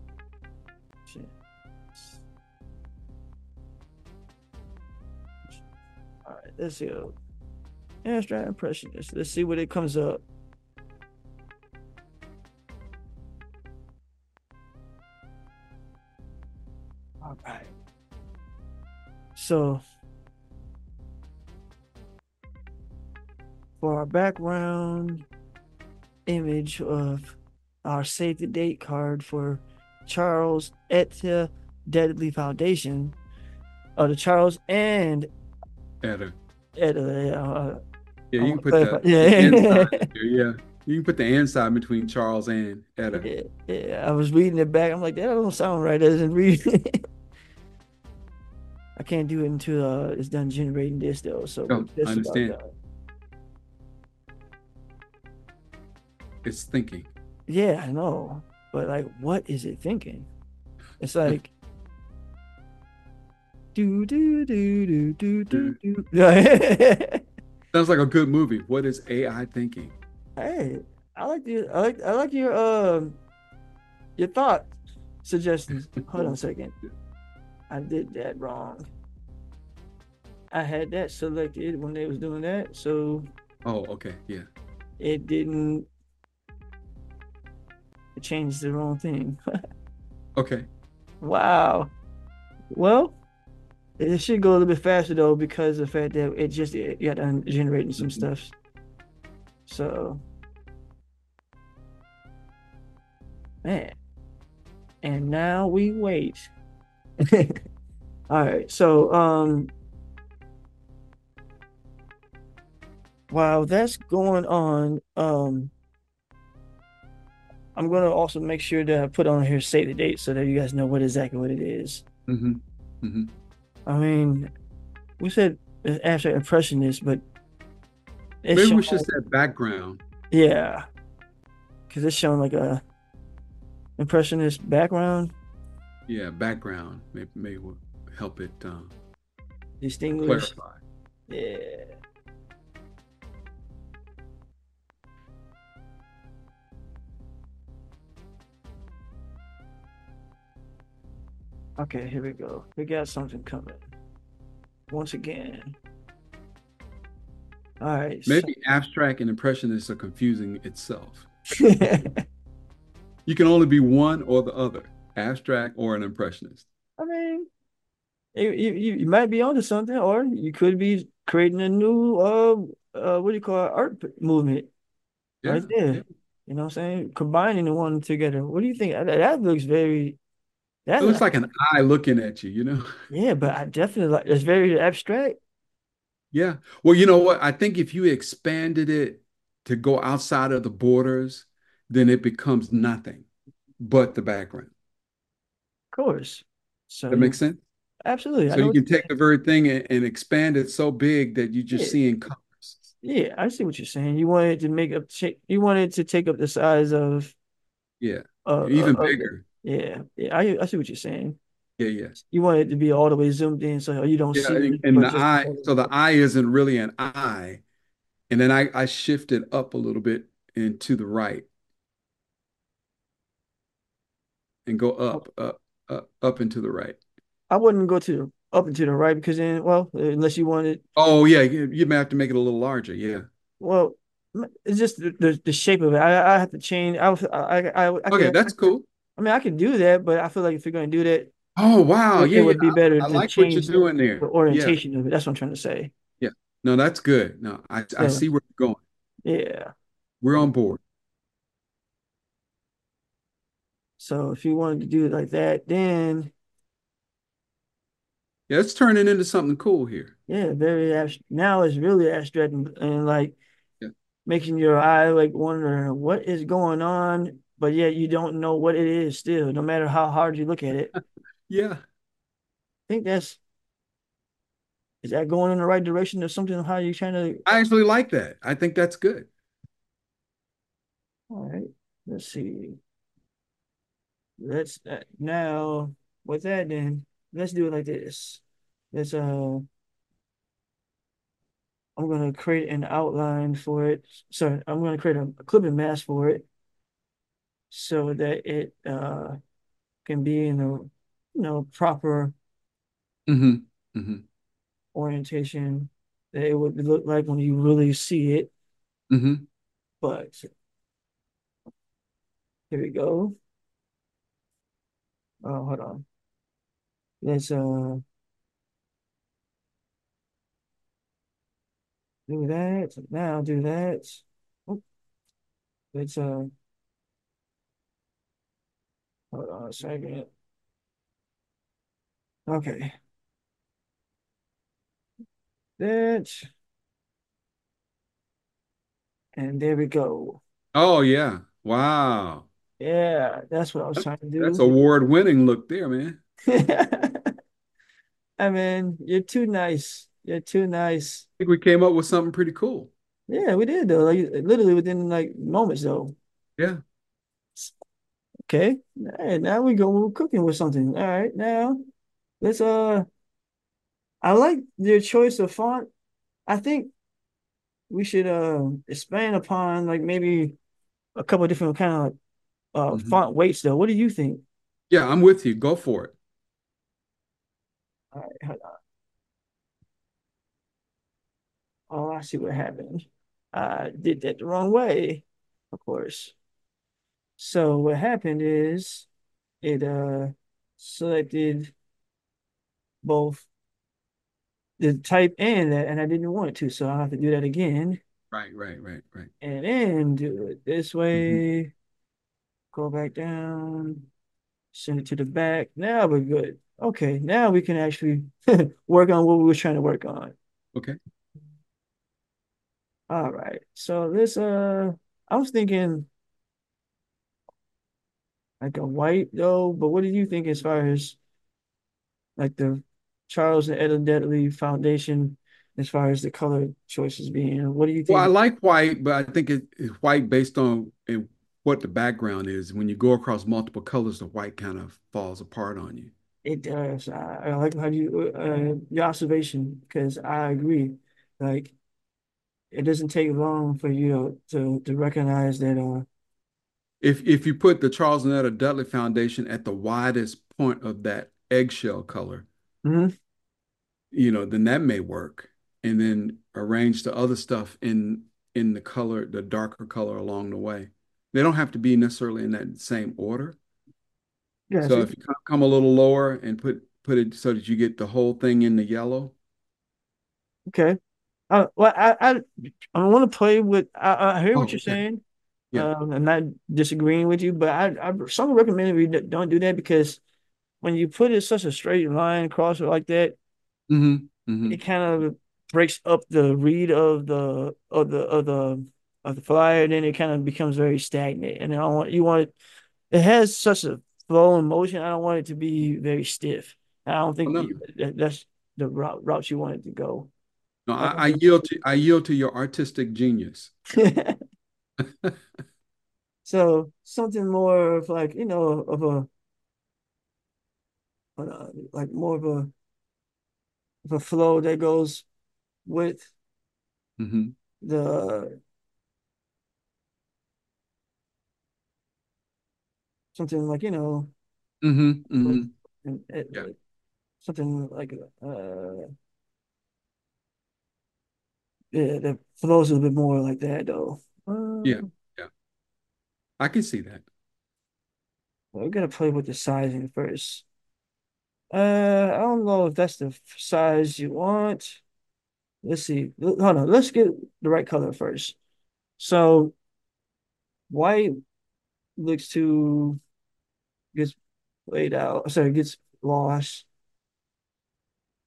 All right, let's go. Abstract impressionist. Let's see what it comes up. All right. So for our background image of our save the date card for Charles Etta Deadly Foundation, or the Charles and
Better.
Etta. Uh,
Yeah,
I
you
want
can
to
put
clarify.
the, the and
Yeah.
sign there. Yeah. You can put the and sign between Charles and Etta.
Yeah, yeah, I was reading it back. I'm like, that don't sound right. That doesn't read. I can't do it until uh, it's done generating this though. So we're
Oh, I
just about
understand.
done.
It's thinking.
Yeah, I know. But like, what is it thinking? It's like do do do do do do do.
Sounds like a good movie. What is A I thinking?
Hey, I like the I like I like your um your thought suggestions. Hold on a second. I did that wrong. I had that selected when they was doing that, so
Oh, okay. Yeah.
it didn't it changed the wrong thing.
Okay.
Wow. Well, it should go a little bit faster though because of the fact that it just it got done generating some
Mhm.
stuff. So man, and now we wait. All right. So um while that's going on, um I'm gonna also make sure that I put on here save the date so that you guys know what exactly what it is.
Hmm. Hmm.
I mean, we said it's abstract impressionist, but it's
Maybe
showing
we should set background.
yeah, because it's showing like a impressionist background,
Yeah, background. Maybe, maybe will help it um,
distinguished.
clarify.
Yeah. Okay, here we go. We got something coming once again. All right. So
Maybe abstract and impressionist are confusing itself. You can only be one or the other, abstract or an impressionist.
I mean, you, you you might be onto something, or you could be creating a new uh uh what do you call it, art movement
Yeah,
right there.
yeah.
You know what I'm saying? Combining the one together. What do you think? That, that looks very
It looks
that
like an eye looking at you, you know?
yeah, but I definitely like it's very abstract.
Yeah. Well, you know what? I think if you expanded it to go outside of the borders, then it becomes nothing but the background.
Of course. So
That
you
makes sense?
absolutely I
So
know
you
what
can
you're
take
saying.
the very thing and, and expand it so big that you just
Yeah.
see in colors.
Yeah, I see what you're saying. You wanted to make up you wanted to take up the size of
Yeah.
uh, uh
Even
of the
bigger.
yeah, yeah, I I see what you're saying.
Yeah, yeah.
You want it to be all the way zoomed in so you don't
Yeah.
see
And
it,
and
but
the
just
eye, so the eye isn't really an eye. And then I, I shift it up a little bit and to the right and go up, up, up, up and to the right.
I wouldn't go to up and to the right because then, well, unless you wanted,
Oh, yeah. You, you may have to make it a little larger. Yeah.
well, it's just the, the, the shape of it. I I have to change. I was- I I I, I
Okay.
can.
That's cool.
I mean, I can do that, but I feel like if you're going to do that,
Oh, wow.
it,
Yeah,
it
yeah.
would be better
I, I
to
like what you're
change
doing
the
there. Yeah.
orientation of it. That's what I'm trying to say.
Yeah. No, that's good. No, I, I
So
see where you're going.
yeah.
We're on board.
So if you wanted to do it like that, then
Yeah, it's turning into something cool here.
yeah, very abstract. Now it's really abstract and, and like
Yeah.
making your eye like wonder what is going on, but yet you don't know what it is still, no matter how hard you look at it.
Yeah,
I think that's is that going in the right direction or something? How you trying to?
I actually like that. I think that's good.
All right, let's see. Let's uh, now with that then let's do it like this. Let's uh I'm gonna create an outline for it. Sorry, I'm gonna create a, a clipping mask for it so that it uh can be in a you know proper
Hmm. Hmm.
orientation that it would look like when you really see it.
Hmm.
But here we go. Oh, hold on. Let's uh do that. Now do that. Oh, let's uh hold on a second. Okay. That and there we go.
Oh yeah. Wow.
Yeah, that's what I was
That's
trying to
that's
do.
award-winning look there, man.
I mean, you're too nice. You're too nice.
I think we came up with something pretty cool.
Yeah, we did though. Like literally within like moments though.
Yeah.
Okay. All right, now we go. We're cooking with something. All right, now let's uh I like your choice of font. I think we should uh expand upon like maybe a couple of different kind of uh
Hmm.
font weights though. What do you think?
Yeah, I'm with you. Go for it.
All right, hold on. Oh, I see what happened. I did that the wrong way, of course. So what happened is it uh selected both the type and that, and I didn't want it to, so I'll have to do that again
Right, right, right, right.
and then do it this
Hmm.
way. Go back down, send it to the back. Now we're good. Okay, now we can actually work on what we were trying to work on.
Okay.
All right. So this uh I was thinking like a white though, but what do you think as far as like the Charles and Etta Deadly Foundation as far as the color choices being? What do you
Well, I
think
like white, but I think it is white based on eh, what the background is. When you go across multiple colors, the white kind of falls apart on you.
it does? I, I like how you uh your observation because I agree. Like it doesn't take long for you to to, to recognize that uh
If if you put the Charles and Etta Dudley Foundation at the widest point of that eggshell color,
mhm.
you know, then that may work. And then arrange the other stuff in in the color, the darker color along the way. They don't have to be necessarily in that same order.
Yes,
So if you come come a little lower and put put it so that you get the whole thing in the yellow.
okay. Uh, well, I I I want to play with. I, I hear what
Oh,
you're
okay.
saying.
Yeah.
Um, I'm not disagreeing with you, but I I some recommend we d- don't do that because when you put it such a straight line across it like that,
Hmm.
it
Hmm.
kind of breaks up the read of the of the of the of the flyer, and then it kind of becomes very stagnant. And I don't want you want it. It has such a flow and motion. I don't want it to be very stiff. I don't
Oh,
think
no.
you, that, that's the route route you want it to go.
No, I, I
Um,
yield to I yield to your artistic genius.
so something more of like you know of a uh, like more of a of a flow that goes with
Hmm.
the something like you know
Hmm.
like,
Hmm. Yeah.
like something like uh yeah that flows a bit more like that though.
Yeah.
Uh,
Yeah. I can see that.
we gotta play with the sizing first. Uh, I don't know if that's the size you want. Let's see. Hold on. Let's get the right color first. So white looks to gets laid out. Sorry, gets lost.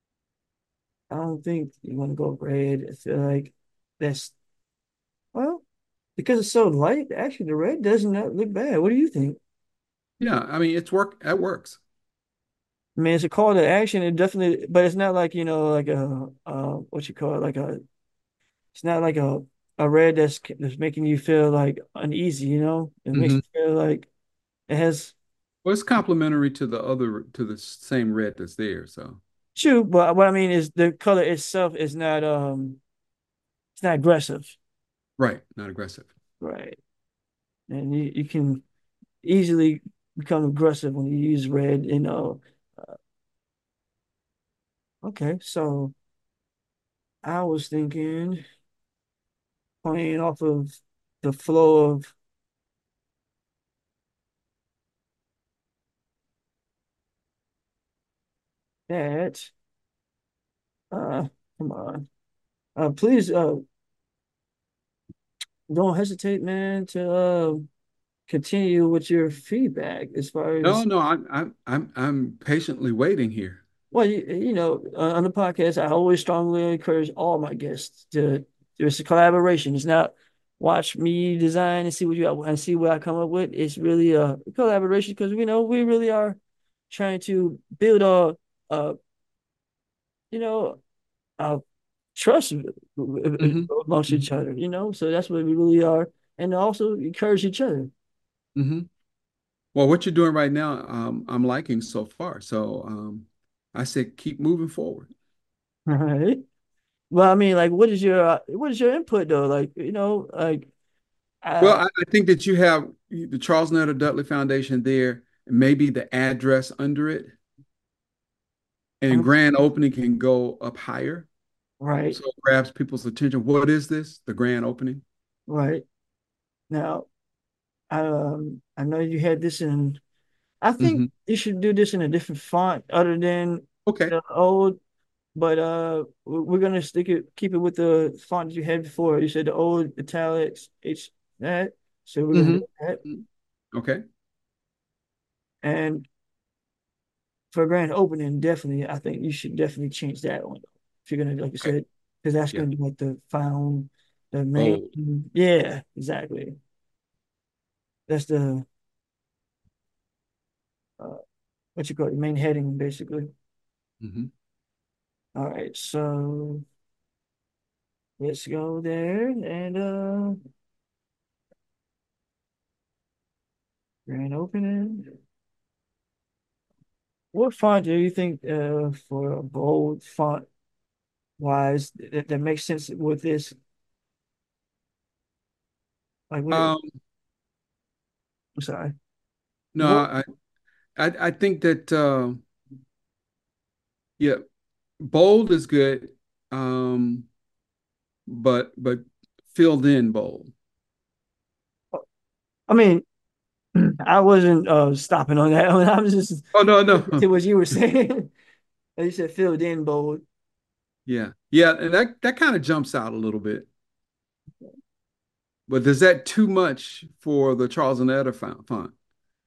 I don't think you want to go red. I feel like that's well. Because it's so light, actually the red does not look bad. What do you think?
Yeah, I mean it's work that works.
I mean, it's a call to action. It definitely, but it's not like, you know, like a, uh, what you call it, like a, it's not like a, a red that's that's making you feel like uneasy, you know? It makes
Hmm.
you feel like it has
Well, it's complementary to the other to the same red that's there. So
true, but what I mean is the color itself is not um it's not aggressive,
right, not aggressive.
right? And you, you can easily become aggressive when you use red, you know. Uh, okay, so I was thinking playing off of the flow of that. Uh, come on. Uh, please uh don't hesitate, man, to uh continue with your feedback as far
No,
as
no, I'm I'm I'm I'm patiently waiting here.
well, you, you know, uh, on the podcast, I always strongly encourage all my guests to there's a collaboration. It's not watch me design and see what you and see what I come up with. It's really a collaboration because we know we really are trying to build a, a you know, a trust
Hmm.
amongst each other. You know, so that's what we really are, and also encourage each other.
Hmm. Well, what you're doing right now, um, I'm liking so far. So um, I said keep moving forward.
All right. Well, I mean, like, what is your uh, what is your input though? Like, you know, like,
Well,
uh,
I, I think that you have the Charles Nettle Dudley Foundation there, maybe the address under it, and
I'm
grand opening can go up higher.
right,
So it grabs people's attention. What is this? The grand opening?
right now. Um, I know you had this in. I think
Hmm.
you should do this in a different font other than
Okay.
the old. But uh, we- we're gonna stick it, keep it with the font that you had before. You said the old italics, H that. So we're gonna
Hmm.
go with that.
Okay.
And for grand opening, definitely, I think you should definitely change that one. If you're gonna, like you
Okay.
said, because that's
Yeah.
gonna be like the found, the main.
Bold.
Yeah, exactly. That's the uh, what you call it, the main heading, basically.
Hmm.
All right, so. Let's go there and uh grand opening. What font do you think uh for a bold font wise that, that makes sense with this? Like what
Um,
I'm sorry.
no,
What
I, I I think that uh, yeah, bold is good. Um, but but filled in bold.
I mean, I wasn't uh stopping on that one. I was just
Oh no,
listening to
no.
what you were saying. You said filled in bold.
Yeah. Yeah, and that that kind of jumps out a little bit. But is that too much for the Charles and Etta font? font?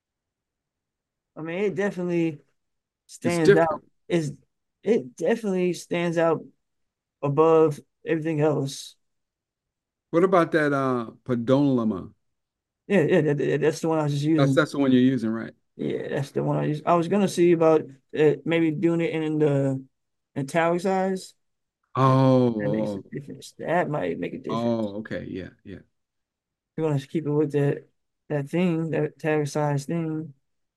I mean, it definitely
It's
stands out.
different.
It's it definitely stands out above everything else.
What about that uh Pedonlama?
Yeah, yeah, that, that- that's the one I was just
That's
using.
that's the one you're using, right?
Yeah, that's the one I used. I was gonna see about uh, maybe doing it in the italicized. That, that makes a
Oh,
difference. That might make a
oh,
difference.
oh, okay, yeah, yeah.
We're gonna keep it with that that thing, that italicized thing.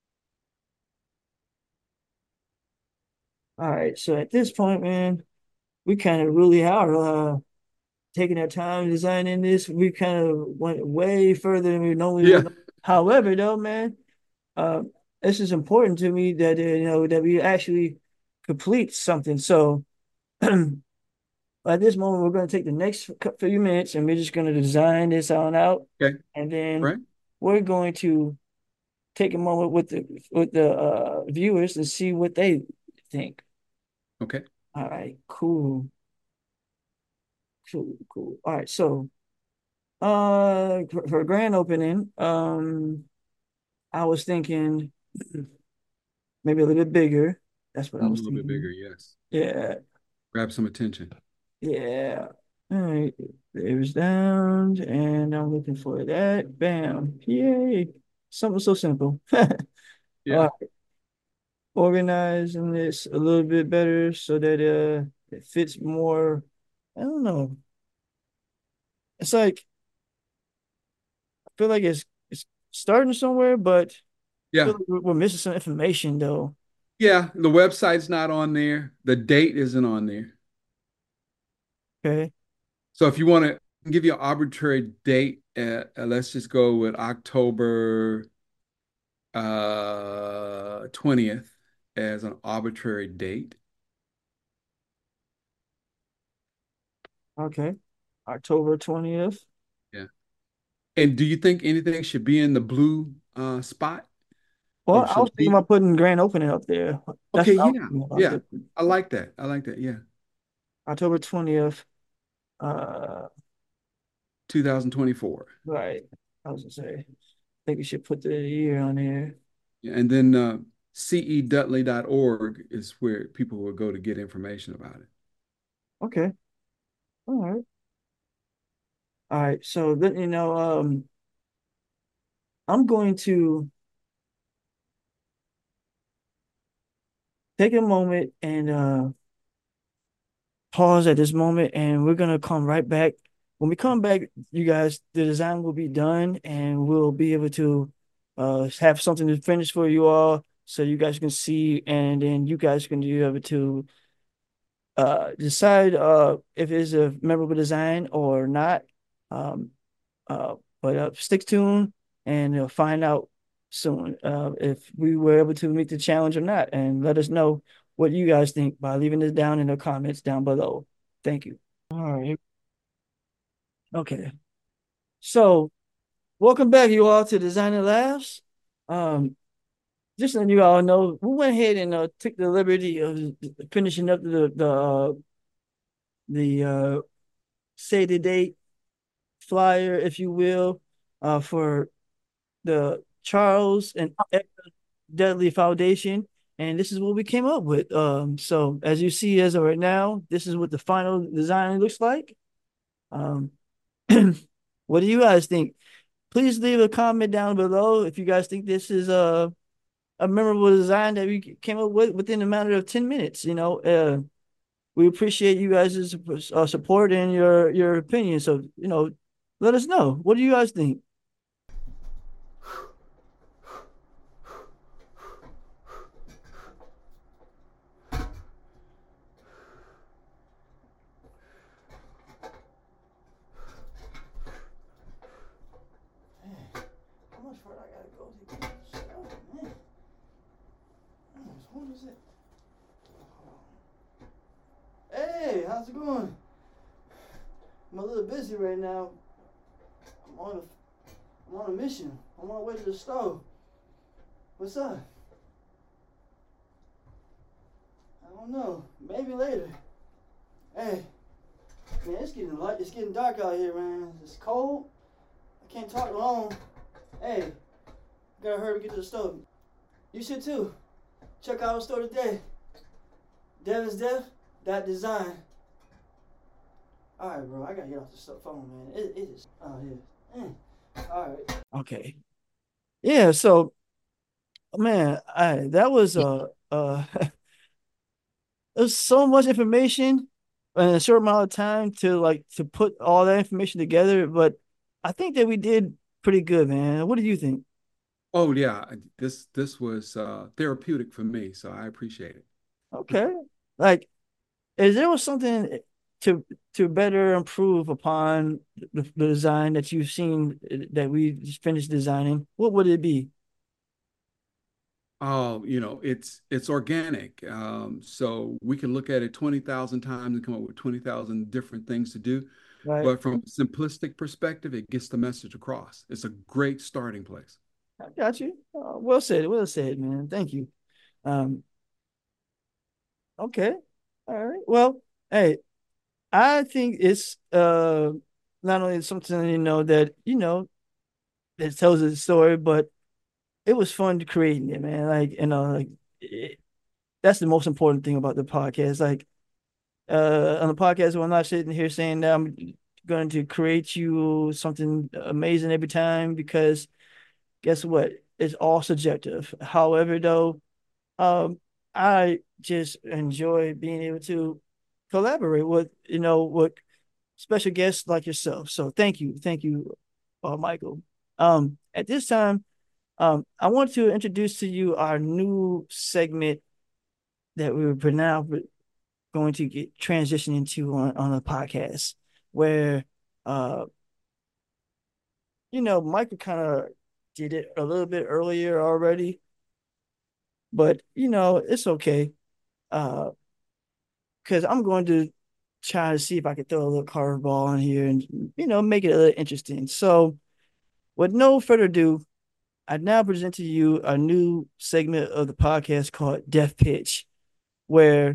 All right. So at this point, man, we kind of really are uh taking our time designing this. We kind of went way further than we normally
Yeah.
would. However, though, man, uh, this is important to me that uh, you know that we actually complete something. So. At this moment, we're going to take the next few minutes and we're just going to design this on out.
Okay.
And then
Right.
we're going to take a moment with the with the uh, viewers and see what they think.
Okay.
All right, cool, cool, cool. All right, so uh, for, for grand opening, um, I was thinking maybe a little bit bigger. That's what I
Mm, a
was
little bit bigger,
thinking.
yes.
Yeah,
Grab some attention.
yeah. All right, it was down, and I'm looking for that. Bam. Yay. Something so simple.
Yeah.
Uh, Organizing this a little bit better so that uh it fits more. I don't know. It's like I feel like it's it's starting somewhere, but I feel
Yeah.
like we're, we're missing some information though.
Yeah. The website's not on there. The date isn't on there.
Okay.
So if you want to give you an arbitrary date, uh, uh, let's just go with October uh twentieth as an arbitrary date.
Okay. October twentieth.
Yeah. And do you think anything should be in the blue uh spot
Well,
or
I
should
was
it
thinking
be?
about putting grand opening up there. That's
Okay,
what I was
yeah.
thinking about.
Yeah.
The
I like that. I like that. Yeah.
October twentieth. Uh,
twenty twenty-four.
right. I was gonna say, I think we should put the year on there.
Yeah, and then uh, C E Dudley dot org is where people will go to get information about it.
Okay. All right. All right. So then, you know, um, I'm going to take a moment and uh pause at this moment, and we're gonna come right back. When we come back, you guys, the design will be done, and we'll be able to uh have something to finish for you all, so you guys can see, and then you guys can be able to uh decide uh if it's a memorable design or not. Um, uh, but uh, stick tuned, and you'll find out soon uh if we were able to meet the challenge or not, and let us know what you guys think by leaving this down in the comments down below. Thank you. All right. Okay. So welcome back, you all, to Designer Labs. Um, just so you all know, we went ahead and uh, took the liberty of finishing up the the uh, the uh, say the date flyer, if you will, uh, for the Charles and Edgar Dudley Foundation, and this is what we came up with. Um, so as you see, as of right now, this is what the final design looks like. Um, what do you guys think? Please leave a comment down below if you guys think this is a a memorable design that we came up with within a matter of ten minutes. You know, uh, we appreciate you guys' uh, support and your your opinion. So, you know, let us know. What do you guys think? How much further I gotta go to get this stuff, man? What is it? Hey, how's it going? I'm a little busy right now. I'm on a, I'm on a mission. I'm on my way to the store. What's up? I don't know. Maybe later. Hey, man, it's getting light. It's getting dark out here, man. It's cold. I can't talk long. Hey, gotta hurry to get to the store. You should too. Check out our store today. Devin's Dev. That design. All right, bro. I gotta get off the phone, man. It, it is. Oh yeah. Mm. All right. Okay. Yeah. So, man, I that was uh uh there's so much information in a short amount of time to like to put all that information together, but I think that we did pretty good, man. What do you think?
Oh yeah, this this was uh, therapeutic for me, so I appreciate it.
Okay. Like, is there was something to to better improve upon the, the design that you've seen that we just finished designing? What would it be?
Oh, you know, it's it's organic. Um, so we can look at it twenty thousand times and come up with twenty thousand different things to do.
Right.
But from a simplistic perspective, it gets the message across. It's a great starting place.
I got you. Uh, well said. Well said, man. Thank you. Um, okay. All right. Well, hey, I think it's uh not only something, you know, that you know that tells a story, but it was fun creating it, man. Like, you know, like it, that's the most important thing about the podcast. Like, uh, on the podcast. When I'm not sitting here saying that I'm going to create you something amazing every time because guess what? It's all subjective. However, though, um, I just enjoy being able to collaborate with, you know, with special guests like yourself. So thank you. Thank you, uh, Michael. Um, at this time, um, I want to introduce to you our new segment that we were now going to get transition into on, on the podcast where uh you know Michael kind of did it a little bit earlier already, but you know it's okay. Uh because I'm going to try to see if I can throw a little curveball in here and you know make it a little interesting. So with no further ado, I now present to you a new segment of the podcast called Death Pitch, where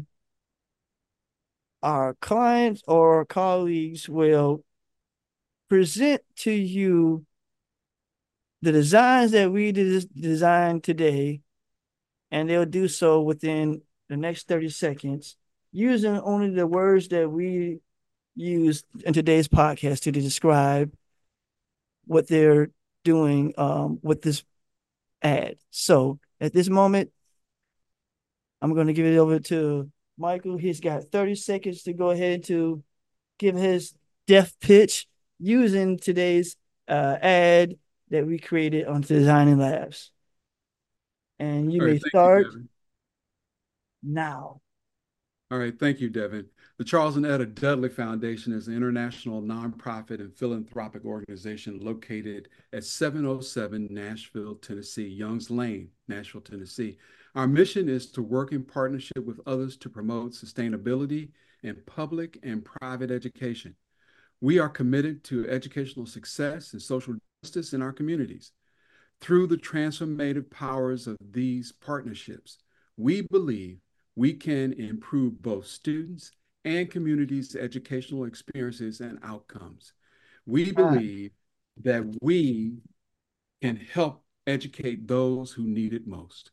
our clients or colleagues will present to you the designs that we des- designed today, and they'll do so within the next thirty seconds using only the words that we used in today's podcast to describe what they're doing um, with this ad. So at this moment, I'm going to give it over to Michael. He's got thirty seconds to go ahead to give his death pitch using today's uh, ad that we created on Designing Labs. And you
All right,
may
thank you,
start
Devin.
now.
All right, thank you, Devin. The Charles and Etta Dudley Foundation is an international nonprofit and philanthropic organization located at seven oh seven Nashville, Tennessee, Youngs Lane, Nashville, Tennessee. Our mission is to work in partnership with others to promote sustainability in public and private education. We are committed to educational success and social justice in our communities. Through the transformative powers of these partnerships, we believe we can improve both students and communities' educational experiences and outcomes. We
Uh,
believe that we can help educate those who need it most.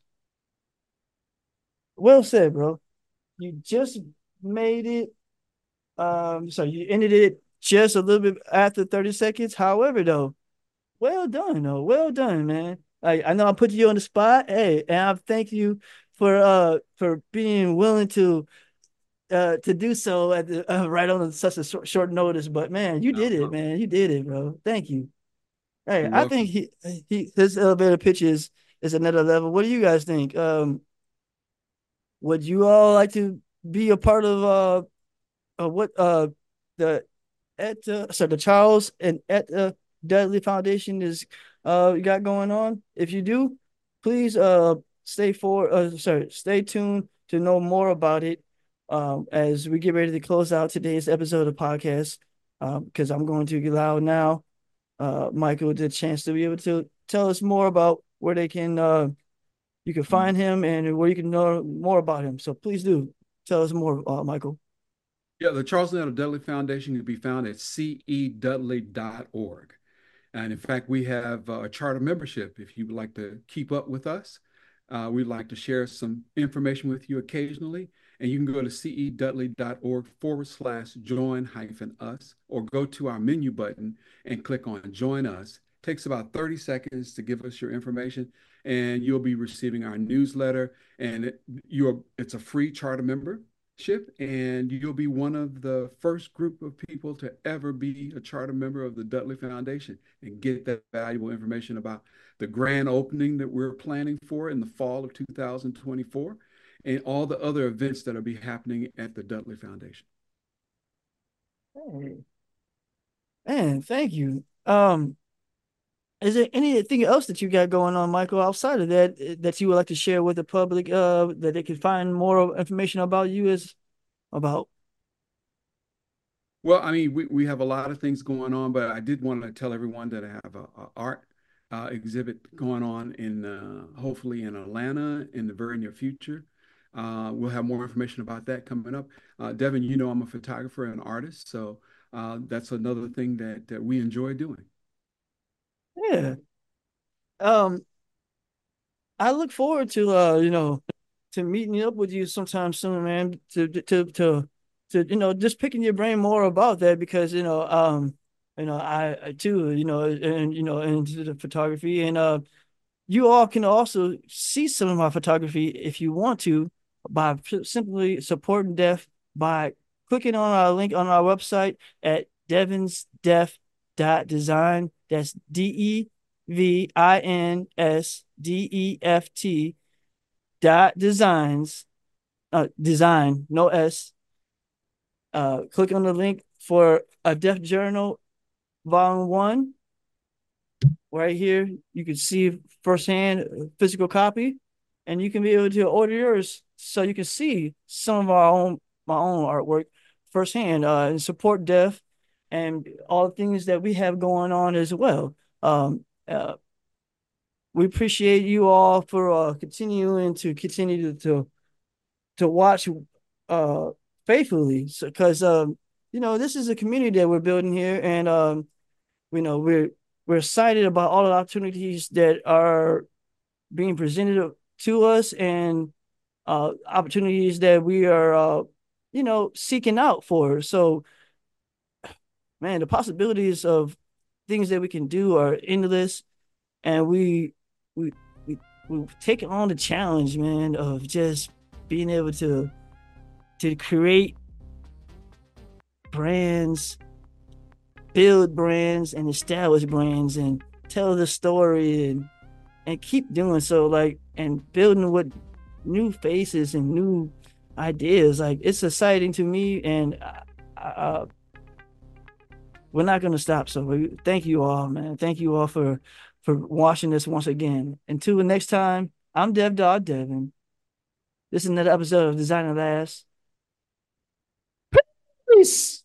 well said, bro. You just made it. Um, so you ended it just a little bit after thirty seconds. However, though, well done, though. Well done, man. Like I know I put you on the spot. Hey, and I thank you for uh for being willing to uh to do so at the uh, right on such a short, short notice. But man, you did it,
Uh-huh.
man. You did it, bro. Thank you. Hey,
You're
I think
welcome.
he he his elevator pitch is is another level. What do you guys think? Um, would you all like to be a part of uh, uh what uh the at uh, so the Charles and at uh, Dudley Foundation is uh got going on? If you do, please uh stay for uh sorry stay tuned to know more about it. Um, as we get ready to close out today's episode of the podcast, um, because I'm going to allow now uh Michael the chance to be able to tell us more about where they can uh you can find him and where you can know more about him. So please do tell us more, uh, Michael.
Yeah, the Charles Nettle Dudley Foundation can be found at c e dudley dot org. And in fact, we have uh, a charter membership if you would like to keep up with us. Uh, we'd like to share some information with you occasionally. And you can go to cedudley.org forward slash join hyphen us, or go to our menu button and click on join us. It takes about thirty seconds to give us your information, and you'll be receiving our newsletter. And it, you're, it's a free charter membership, and you'll be one of the first group of people to ever be a charter member of the Dudley Foundation and get that valuable information about the grand opening that we're planning for in the fall of two thousand twenty-four and all the other events that will be happening at the Dudley Foundation.
Hey, man, thank you. Um, is there anything else that you got going on, Michael, outside of that eh, that you would like to share with the public, uh, that they can find more information about you as about?
Well, I mean, we, we have a lot of things going on, but I did want to tell everyone that I have a, a art uh, exhibit going on in uh, hopefully in Atlanta in the very near future. Uh, we'll have more information about that coming up. Uh, Devin, you know I'm a photographer and artist, so uh, that's another thing that that we enjoy doing.
Yeah. Um, I look forward to uh, you know, to meeting up with you sometime soon, man. To to to to you know just picking your brain more about that because you know um you know I, I too you know and you know into the photography and uh you all can also see some of my photography if you want to by simply supporting Deaf by clicking on our link on our website at devinsdef dot design. That's D E V I N S D E F T dot designs, uh, design, no S. Uh, click on the link for a Deaf Journal Volume One right here. You can see firsthand a physical copy, and you can be able to order yours so you can see some of our own my own artwork firsthand uh, and support Deaf and all the things that we have going on as well. Um, uh, we appreciate you all for uh, continuing to continue to to, to watch uh, faithfully, because so, um, you know this is a community that we're building here, and um, you know we're we're excited about all the opportunities that are being presented to us and uh, opportunities that we are uh, you know seeking out for. So man, the possibilities of things that we can do are endless, and we we we we've taken on the challenge, man, of just being able to to create brands, build brands, and establish brands, and tell the story, and and keep doing so, like, and building with new faces and new ideas. Like, it's exciting to me, and uh, uh, we're not going to stop. So we, thank you all, man. Thank you all for for watching this once again. Until the next time, I'm Dev Dog Devin. This is another episode of Designer Last. Peace.